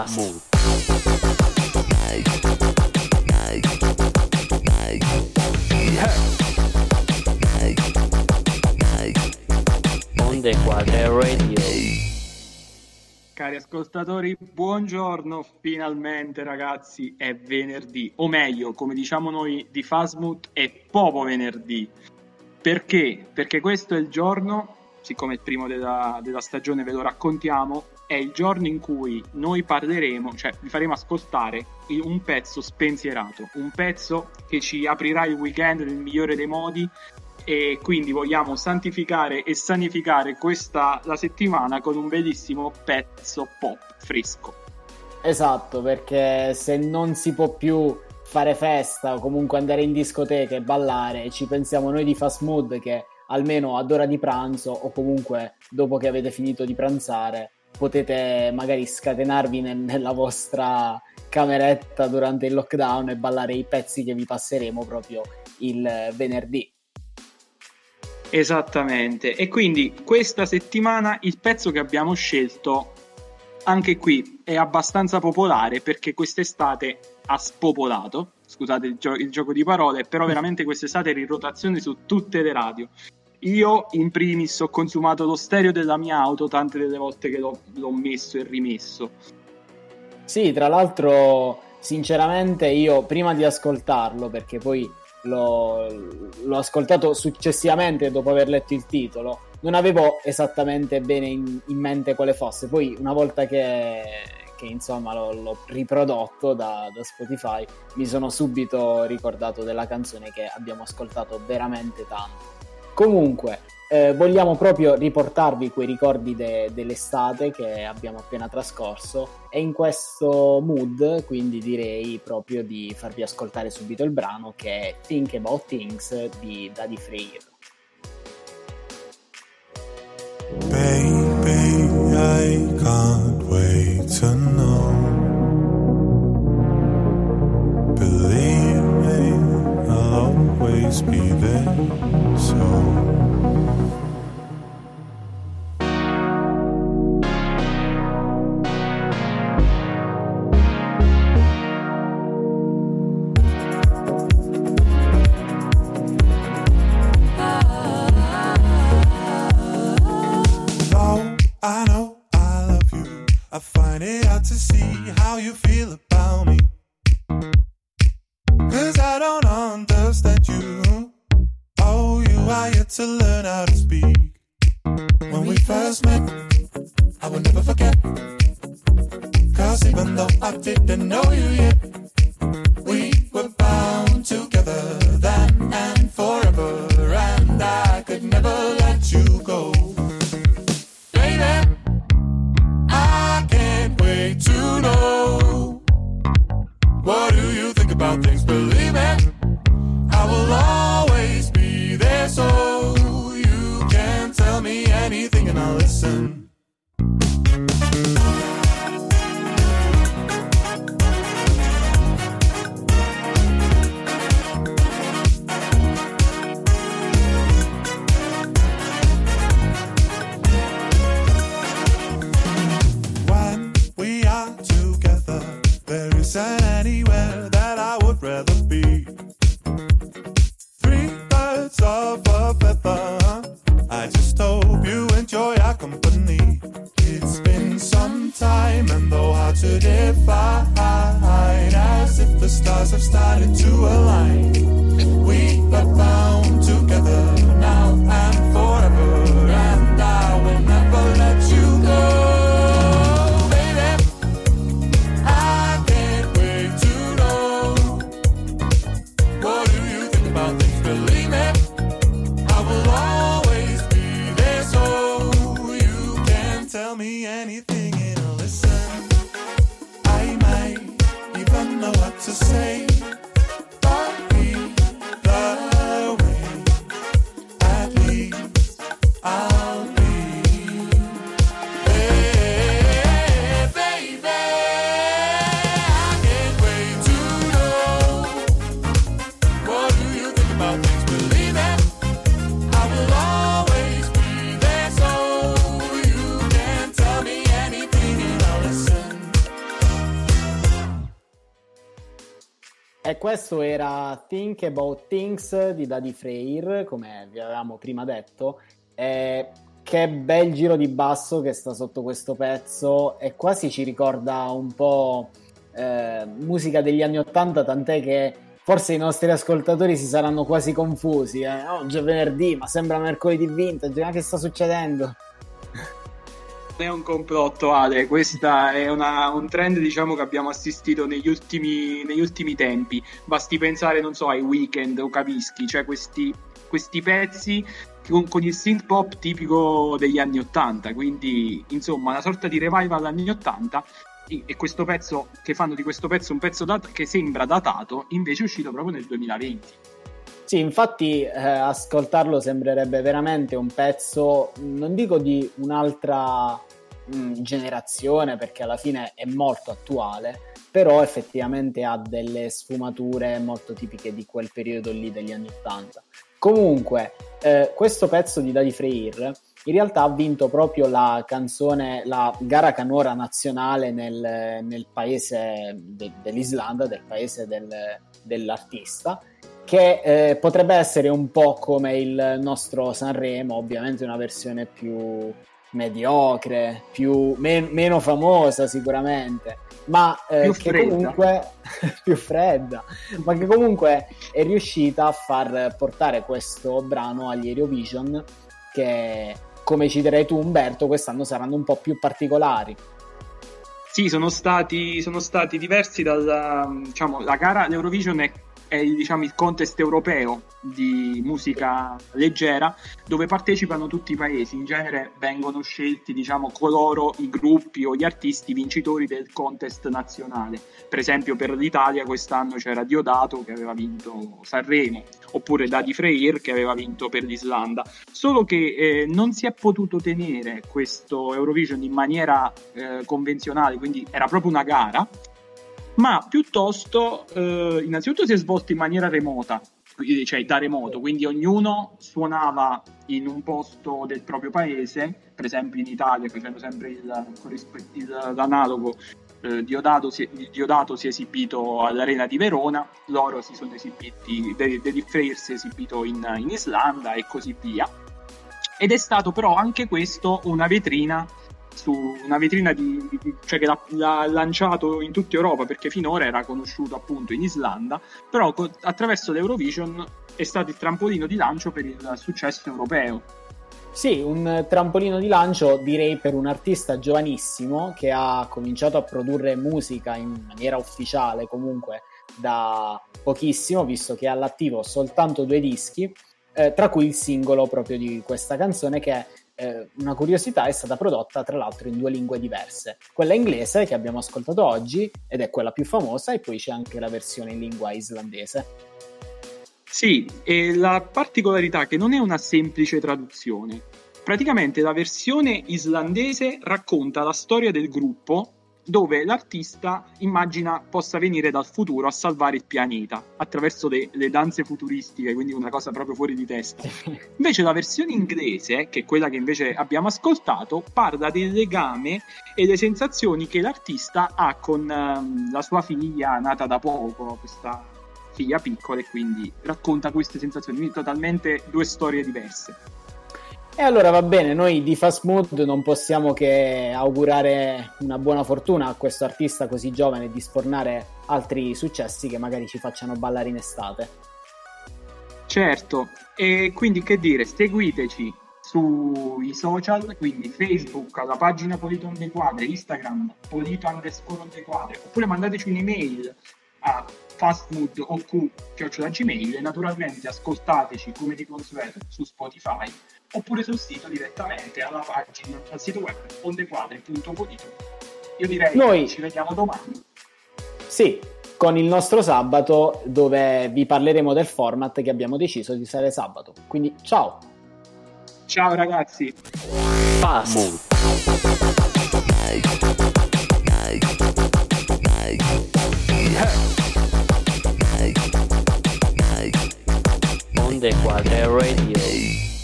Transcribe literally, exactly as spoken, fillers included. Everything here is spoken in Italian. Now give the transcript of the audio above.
Fast. Onde Quadre Radio. Cari ascoltatori, buongiorno, finalmente ragazzi, è venerdì, o meglio, come diciamo noi di Fastmood, è proprio venerdì. Perché? Perché questo è il giorno, siccome è il primo della, della stagione ve lo raccontiamo, è il giorno in cui noi parleremo, cioè vi faremo ascoltare un pezzo spensierato, un pezzo che ci aprirà il weekend nel migliore dei modi, e quindi vogliamo santificare e sanificare questa la settimana con un bellissimo pezzo pop fresco. Esatto, perché se non si può più fare festa o comunque andare in discoteca e ballare, ci pensiamo noi di Fast Mood che almeno ad ora di pranzo o comunque dopo che avete finito di pranzare potete magari scatenarvi nel, nella vostra cameretta durante il lockdown e ballare i pezzi che vi passeremo proprio il venerdì. Esattamente, e quindi questa settimana il pezzo che abbiamo scelto anche qui è abbastanza popolare perché quest'estate ha spopolato, scusate il, gio- il gioco di parole, però veramente quest'estate era in rotazione su tutte le radio. Io in primis ho consumato lo stereo della mia auto tante delle volte che l'ho, l'ho messo e rimesso. Sì, tra l'altro sinceramente io prima di ascoltarlo, perché poi L'ho, l'ho ascoltato successivamente dopo aver letto il titolo, non avevo esattamente bene in, in mente quale fosse. Poi una volta che, che insomma l'ho, l'ho riprodotto da, da Spotify mi sono subito ricordato della canzone che abbiamo ascoltato veramente tanto. Comunque eh, vogliamo proprio riportarvi quei ricordi de, dell'estate che abbiamo appena trascorso e in questo mood quindi direi proprio di farvi ascoltare subito il brano che è Think About Things di Daddy Free. Baby, I can't wait to know. Believe me, I'll always be there. So to learn how to speak. When we first met, I will never forget. Cause even though I didn't know you yet, we were bound together then and forever. And I could never let you go. Baby, I can't wait to know. What do you think about things? Believe me, I will always be there, so you can tell me anything and I'll listen. When we are together, there isn't anywhere that I would rather be. Three birds of a feather, I just hope you enjoy our company. It's been some time and though hard to define, as if the stars have started to align. We are bound together now and forever, and I will never let you go. Tell me anything and I'll listen. I might even know what to say, but either way, at least I'll be. Hey, baby, I can't wait to know. What do you think about things? Believe me, I will always be there, so tell me anything and I'll listen. E questo era Think About Things di Daddy Freyr, come vi avevamo prima detto. E che bel giro di basso che sta sotto questo pezzo, e quasi ci ricorda un po' eh, musica degli anni ottanta, tant'è che forse i nostri ascoltatori si saranno quasi confusi. Eh? Oh, già venerdì, ma sembra mercoledì vintage, ma che sta succedendo? Non è un complotto, Ale, questa è una, un trend, diciamo, che abbiamo assistito negli ultimi, negli ultimi tempi. Basti pensare, non so, ai Weekend o Kavinsky, cioè questi, questi pezzi con, con il synth pop tipico degli anni ottanta, quindi insomma una sorta di revival anni ottanta. E questo pezzo, che fanno di questo pezzo un pezzo dat- che sembra datato, invece è uscito proprio nel duemilaventi. Sì, infatti eh, ascoltarlo sembrerebbe veramente un pezzo, non dico di un'altra mh, generazione, perché alla fine è molto attuale, però effettivamente ha delle sfumature molto tipiche di quel periodo lì degli anni ottanta. Comunque, eh, questo pezzo di Daddy Freyr in realtà ha vinto proprio la canzone, la gara canora nazionale nel, nel paese de, dell'Islanda, del paese del, dell'artista, che eh, potrebbe essere un po' come il nostro Sanremo, ovviamente una versione più mediocre, più, men- meno famosa sicuramente, ma eh, più che fredda. comunque più fredda, ma che comunque è riuscita a far portare questo brano agli Eurovision, che, come citerai tu Umberto, quest'anno saranno un po' più particolari. Sì, sono stati, sono stati diversi dalla, diciamo, la gara, l'Eurovision è, è diciamo, il contest europeo di musica leggera, dove partecipano tutti i paesi. In genere vengono scelti, diciamo, coloro, i gruppi o gli artisti vincitori del contest nazionale. Per esempio per l'Italia quest'anno c'era Diodato che aveva vinto Sanremo, oppure Daddy Freyr che aveva vinto per l'Islanda. Solo che eh, non si è potuto tenere questo Eurovision in maniera eh, convenzionale, quindi era proprio una gara, ma piuttosto eh, innanzitutto si è svolto in maniera remota, cioè da remoto, quindi ognuno suonava in un posto del proprio paese. Per esempio in Italia, facendo sempre il, il, l'analogo, eh, Diodato, si, Diodato si è esibito all'Arena di Verona, loro si sono esibiti, Daddy Freyr si è esibito in, in Islanda e così via. Ed è stato però anche questo una vetrina, su una vetrina di, cioè che l'ha, l'ha lanciato in tutta Europa, perché finora era conosciuto appunto in Islanda, però co- attraverso l'Eurovision è stato il trampolino di lancio per il successo europeo. Sì, un trampolino di lancio direi per un artista giovanissimo che ha cominciato a produrre musica in maniera ufficiale comunque da pochissimo, visto che è all'attivo soltanto due dischi, eh, tra cui il singolo proprio di questa canzone, che eh, una curiosità, è stata prodotta tra l'altro in due lingue diverse, quella inglese che abbiamo ascoltato oggi ed è quella più famosa, e poi c'è anche la versione in lingua islandese. Sì, e la particolarità è che non è una semplice traduzione. Praticamente la versione islandese racconta la storia del gruppo, dove l'artista immagina possa venire dal futuro a salvare il pianeta attraverso le, le danze futuristiche, quindi una cosa proprio fuori di testa. Invece la versione inglese, che è quella che invece abbiamo ascoltato, parla del legame e le sensazioni che l'artista ha con um, la sua figlia nata da poco, questa figlia piccola, e quindi racconta queste sensazioni, quindi totalmente due storie diverse. E allora va bene, noi di Fast Mood non possiamo che augurare una buona fortuna a questo artista così giovane di sfornare altri successi che magari ci facciano ballare in estate. Certo, e quindi che dire, seguiteci sui social, quindi Facebook, la pagina Polito on the Quadre, Instagram Polito underscore on the Quadre, oppure mandateci un'email a fastmood.ok chiocciola gmail, e naturalmente ascoltateci come di consueto su Spotify oppure sul sito direttamente alla pagina, al sito web ondequadre punto polito. Io direi Noi... che ci vediamo domani. Sì, con il nostro sabato, dove vi parleremo del format che abbiamo deciso di usare sabato. Quindi ciao! Ciao ragazzi! Fast Mood. On the Quadre Radio.